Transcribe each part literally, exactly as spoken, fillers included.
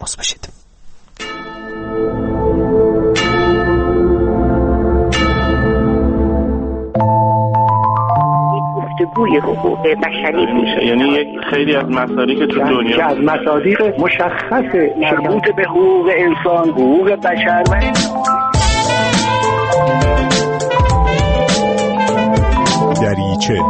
تماس باشید. گفتگوی حقوق بشری میشه، یعنی یک خیلی از مصادیق تو دنیا که از مصادیق مشخص مربوط به حقوق انسان، حقوق بشر و دریچه.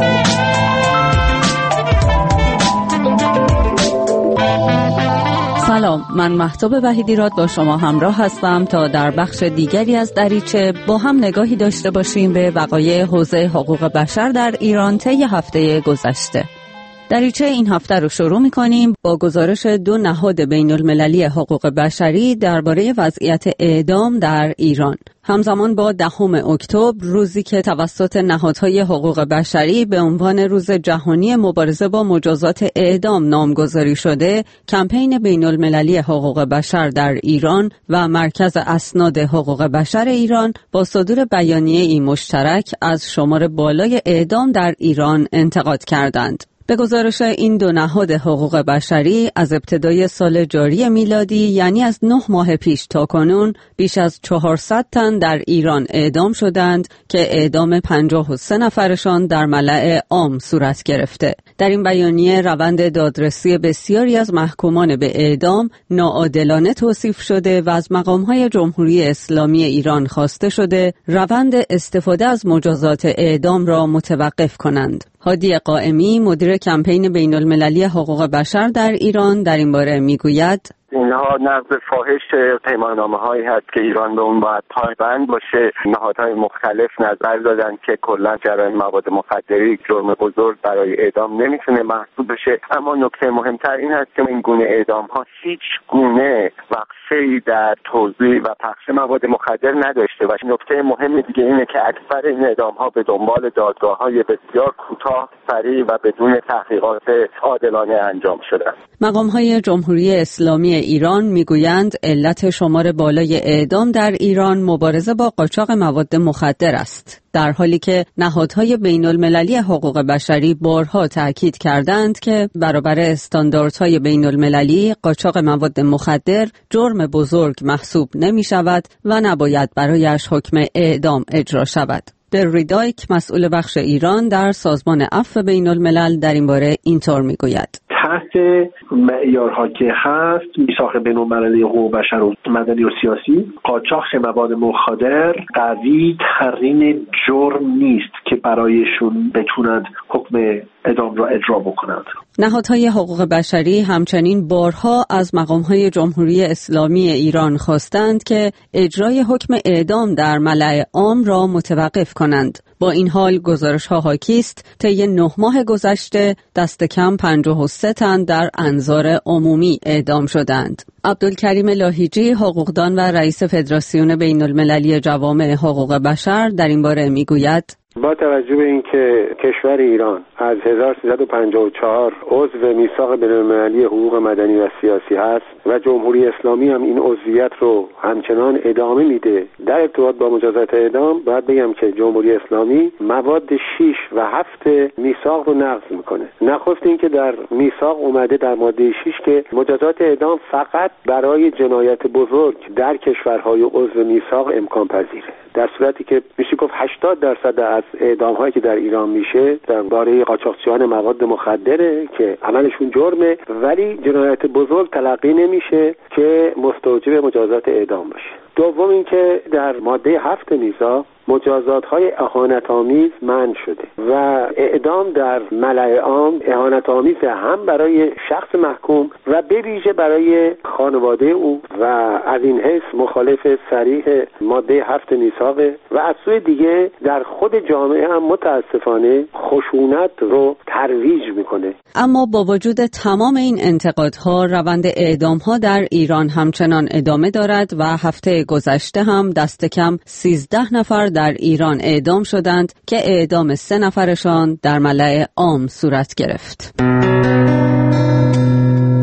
سلام، من مهتاب وحیدیراد با شما همراه هستم تا در بخش دیگری از دریچه با هم نگاهی داشته باشیم به وقایع حوزه حقوق بشر در ایران طی هفته گذشته. دریچه این هفته رو شروع می‌کنیم با گزارش دو نهاد بین‌المللی حقوق بشری درباره وضعیت اعدام در ایران. همزمان با دهم اکتبر، روزی که توسط نهادهای حقوق بشری به عنوان روز جهانی مبارزه با مجازات اعدام نامگذاری شده، کمپین بین‌المللی حقوق بشر در ایران و مرکز اسناد حقوق بشر ایران با صدور بیانیه‌ای مشترک از شمار بالای اعدام در ایران انتقاد کردند. به گزارش این دو نهاد حقوق بشری، از ابتدای سال جاری میلادی یعنی از نه ماه پیش تا کنون بیش از چهارصد تن در ایران اعدام شدند که اعدام پنجاه و سه نفرشان در ملأ عام صورت گرفته. در این بیانیه روند دادرسی بسیاری از محکومان به اعدام ناعادلانه توصیف شده و از مقام‌های جمهوری اسلامی ایران خواسته شده روند استفاده از مجازات اعدام را متوقف کنند. هادی قائمی، مدیر کمپین بین‌المللی حقوق بشر در ایران، در این باره میگوید: اینها نقض فاحش پیماننامه هایی هست که ایران به اون باید پایبند باشه. نهادهای مختلف نظر دادن که کلا جرایم مواد مخدری جرم بزرگ برای اعدام نمیتونه محسوب بشه، اما نکته مهمتر این هست که این گونه اعدام ها هیچ گونه وقفه‌ای در توزیع و پخش مواد مخدر نداشته و نکته مهم دیگه اینه که اکثر این اعدام ها به دنبال دادگاه های بسیار کوتاه، سریع و بدون تحقیقات عادلانه انجام شدن. مقام های جمهوری اسلامی ایران میگویند علت شمار بالای اعدام در ایران مبارزه با قاچاق مواد مخدر است، در حالی که نهادهای بین‌المللی حقوق بشری بارها تاکید کردند که برابر استانداردهای بین‌المللی قاچاق مواد مخدر جرم بزرگ محسوب نمی شود و نباید برایش حکم اعدام اجرا شود. بری دایک، مسئول بخش ایران در سازمان عفو بین‌الملل، در این باره اینطور میگوید: تحت معیارها که هست، میثاق بین‌المللی حقوق بشر و مدنی و سیاسی، قاچاق مواد مخدر قوی ترین جرم نیست که برایشون بتونند حکم اعدام را اجرا بکنند. نهادهای حقوق بشری همچنین بارها از مقام‌های جمهوری اسلامی ایران خواستند که اجرای حکم اعدام در ملأ عام را متوقف کنند. با این حال گزارش‌ها حاکی است طی نه ماه گذشته دست کم پنجاه و سه تن در انظار عمومی اعدام شدند. عبدالکریم لاهیجی، حقوقدان و رئیس فدراسیون بین‌المللی جوامع حقوق بشر، در این باره میگوید: با توجه به اینکه کشور ایران از هزار و سیصد و پنجاه و چهار عضو میثاق بین‌المللی حقوق مدنی و سیاسی هست و جمهوری اسلامی هم این عضویت رو همچنان ادامه میده در ارتباط با مجازات اعدام، باید بگم که جمهوری اسلامی مواد شش و هفت میثاق رو نقض میکنه. نخست اینکه در میثاق اومده در ماده شش که مجازات اعدام فقط برای جنایت بزرگ در کشورهای عضو میثاق امکان پذیره، در صورتی که میشه گفت هشتاد درصد از اعدام هایی که در ایران میشه درباره قاچاقچیان مواد مخدره که عملشون جرمه، ولی جنایت بزرگ تلقی نمیشه که مستوجب مجازات اعدام باشه. دوم اینکه در ماده هفت میثاق مجازات‌های اهانت‌آمیز منع شده و اعدام در ملأ عام اهانت‌آمیز هم برای شخص محکوم و به ویژه برای خانواده او و از این حیث مخالف صریح ماده هفت میثاقه و از سوی دیگه در خود جامعه هم متاسفانه خشونت رو ترویج میکنه. اما با وجود تمام این انتقادها، روند اعدام‌ها در ایران همچنان ادامه دارد و هفته گذشته هم دست کم سیزده نفر در ایران اعدام شدند که اعدام سه نفرشان در ملأ عام صورت گرفت.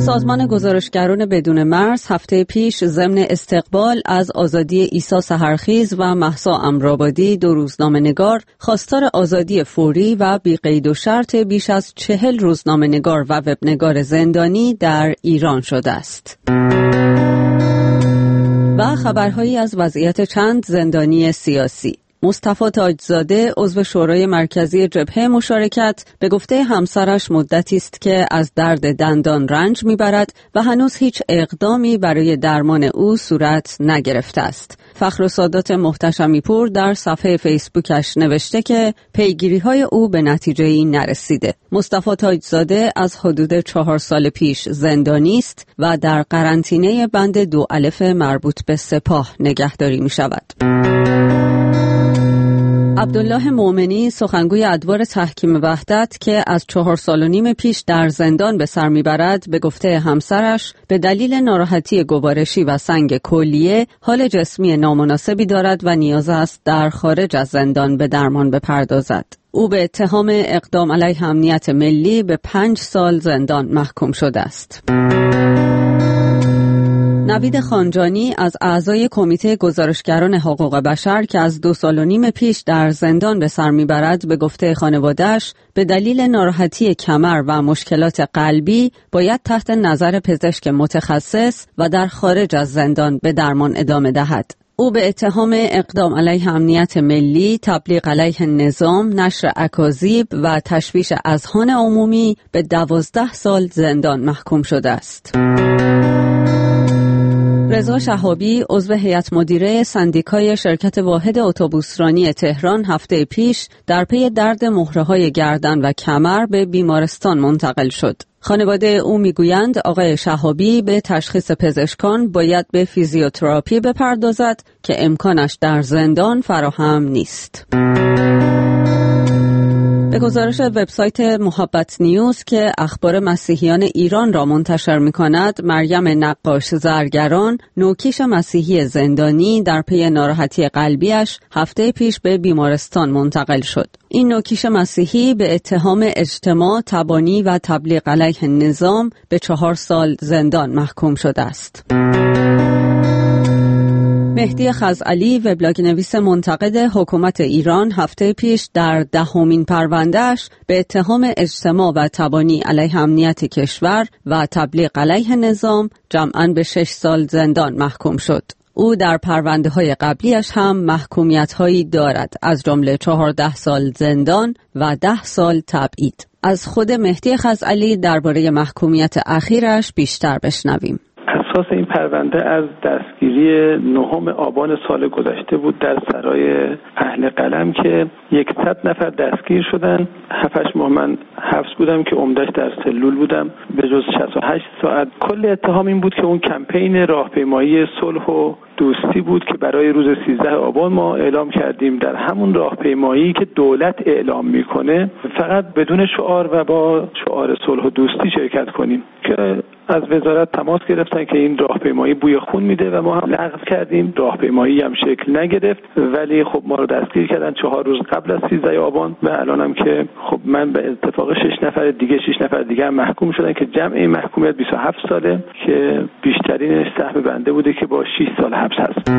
سازمان گزارشگران بدون مرز هفته پیش ضمن استقبال از آزادی عیسی سحرخیز و مهسا امرآبادی دو روزنامه‌نگار خواستار آزادی فوری و بی قید و شرط بیش از چهل روزنامه‌نگار و وبنگار زندانی در ایران شده است. و خبرهایی از وضعیت چند زندانی سیاسی. مصطفی تاجزاده عضو شورای مرکزی جبهه مشارکت به گفته همسرش مدتی است که از درد دندان رنج میبرد و هنوز هیچ اقدامی برای درمان او صورت نگرفته است. فخرالسادات محتشمی پور در صفحه فیسبوکش نوشته که پیگیری‌های او به نتیجه‌ای نرسیده. مصطفی تاجزاده از حدود چهار سال پیش زندانی است و در قرنطینه بند دو الف مربوط به سپاه نگهداری می‌شود. عبدالله مومنی سخنگوی ادوار تحکیم وحدت که از چهار سال و نیم پیش در زندان به سر میبرد به گفته همسرش به دلیل ناراحتی گوارشی و سنگ کلیه حال جسمی نامناسبی دارد و نیاز است در خارج از زندان به درمان بپردازد. او به اتهام اقدام علیه امنیت ملی به پنج سال زندان محکوم شده است. نوید خانجانی از اعضای کمیته گزارشگران حقوق بشر که از دو سال و نیم پیش در زندان به سر میبرد به گفته خانواده‌اش به دلیل ناراحتی کمر و مشکلات قلبی باید تحت نظر پزشک متخصص و در خارج از زندان به درمان ادامه دهد. او به اتهام اقدام علیه امنیت ملی، تبلیغ علیه نظام، نشر اکاذیب و تشویش اذهان عمومی به دوازده سال زندان محکوم شده است. رضا شهابی عضو هیئت مدیره سندیکای شرکت واحد اتوبوسرانی تهران هفته پیش در پی درد مهره‌های گردن و کمر به بیمارستان منتقل شد. خانواده او میگویند آقای شهابی به تشخیص پزشکان باید به فیزیوتراپی بپردازد که امکانش در زندان فراهم نیست. به گزارش وبسایت محبت نیوز که اخبار مسیحیان ایران را منتشر می‌کند، مریم نقاش زرگران، نوکیش مسیحی زندانی در پی ناراحتی قلبیش هفته پیش به بیمارستان منتقل شد. این نوکیش مسیحی به اتهام اجتماع، تبانی و تبلیغ علیه نظام به چهار سال زندان محکوم شده است. مهدی خزعلی وبلاگ نویس منتقد حکومت ایران هفته پیش در دهمین پروندهش به اتهام اجتماع و تبانی علیه امنیت کشور و تبلیغ علیه نظام جمعاً به شش سال زندان محکوم شد. او در پرونده‌های قبلیش هم محکومیت‌هایی دارد، از جمله چهارده سال زندان و ده سال تبعید. از خود مهدی خزعلی درباره محکومیت اخیرش بیشتر بشنویم. اساس این پرونده از دستگیری نهم آبان سال گذشته بود در سرای اهل قلم که صد نفر دستگیر شدن. هفت هشت ماه من حبس بودم که عمدش در سلول بودم به جز شصت و هشت ساعت. کل اتهام این بود که اون کمپین راهپیمایی صلح و دوستی بود که برای روز سیزده آبان ما اعلام کردیم. در همون راهپیمایی که دولت اعلام میکنه فقط بدون شعار و با شعار صلح و دوستی شرکت کنیم که از وزارت تماس گرفتن که این راهپیمایی بوی خون میده و ما هم لغو کردیم. راهپیمایی هم شکل نگرفت ولی خب ما رو دستگیر کردن چهار روز قبل از سیزده آبان و الانم که خب من به اتفاق شش نفر دیگه شش نفر دیگه هم محکوم شدن که جمع این محکومیت بیست و هفت ساله که بیشترینش سهم بنده بوده که با شش سال حبس هست.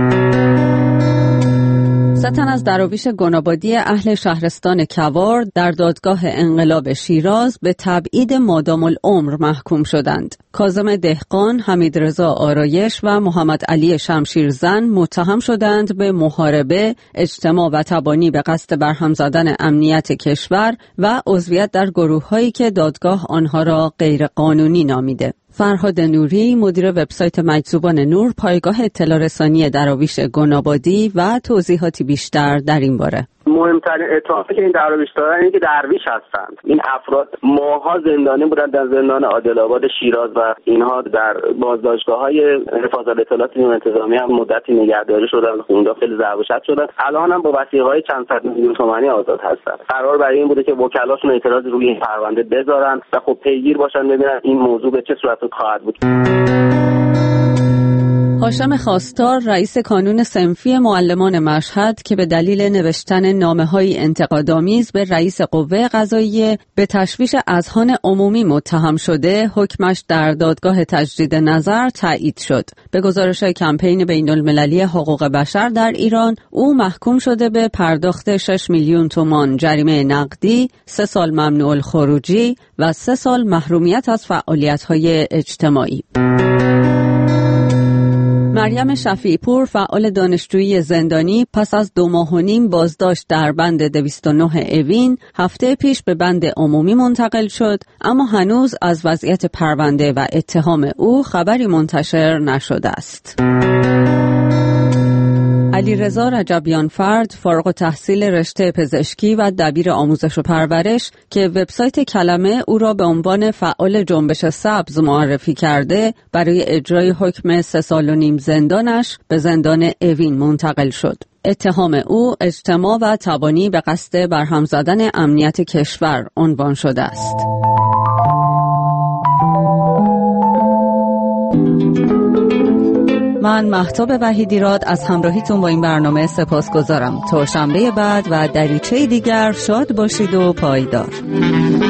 سه تن از دراویش گنابادی اهل شهرستان کوار در دادگاه انقلاب شیراز به تبعید مادام العمر محکوم شدند. کاظم دهقان، حمیدرضا آرایش و محمد علی شمشیرزن متهم شدند به محاربه، اجتماع و تبانی به قصد برهم زدن امنیت کشور و عضویت در گروه‌هایی که دادگاه آنها را غیر قانونی نامیده. فرهاد نوری، مدیر وبسایت مجذوبان نور، پایگاه اطلاع رسانی دراویش گنابادی و توضیحاتی بیشتر در این باره. مهمترین اتهامی که این دراویش دارن اینه که درویش هستند. این افراد ماها زندانی بودن در زندان عادل‌آباد شیراز و اینها در بازداشتگاه‌های حفاظت اطلاعات نیمه انتظامی هم مدتی نگهداری شدن، اونجا خیلی ضرب و شتم شدن. الان هم با وثیقه‌های چند صد میلیون تومانی آزاد هستند. قرار برای این بوده که وکلاشون اعتراض روی این پرونده بذارن و خب پیگیر باشن ببینن این موضوع به چه صورت خواهد بود. هاشم خواستار، رئیس کانون صنفی معلمان مشهد که به دلیل نوشتن نامه‌های انتقادآمیز به رئیس قوه قضاییه به تشویش اذهان عمومی متهم شده، حکمش در دادگاه تجدید نظر تایید شد. به گزارش کمپین بین‌المللی حقوق بشر در ایران، او محکوم شده به پرداخت شش میلیون تومان جریمه نقدی، سه سال ممنوع الخروجی و سه سال محرومیت از فعالیت‌های اجتماعی. مریم شفیع‌پور، فعال دانشجویی زندانی، پس از دو ماه و نیم بازداشت در بند دویست و نه اوین هفته پیش به بند عمومی منتقل شد، اما هنوز از وضعیت پرونده و اتهام او خبری منتشر نشده است. علیرضا رجبیانفرد، فارغ التحصیل رشته پزشکی و دبیر آموزش و پرورش که وبسایت کلمه او را به عنوان فعال جنبش سبز معرفی کرده، برای اجرای حکم سه سال و نیم زندانش به زندان اوین منتقل شد. اتهام او اجتماع و تبانی به قصد برهم زدن امنیت کشور عنوان شده است. من مهتاب وحیدیراد از همراهیتون با این برنامه سپاسگزارم. تا شنبه بعد و دریچه دیگر شاد باشید و پایدار.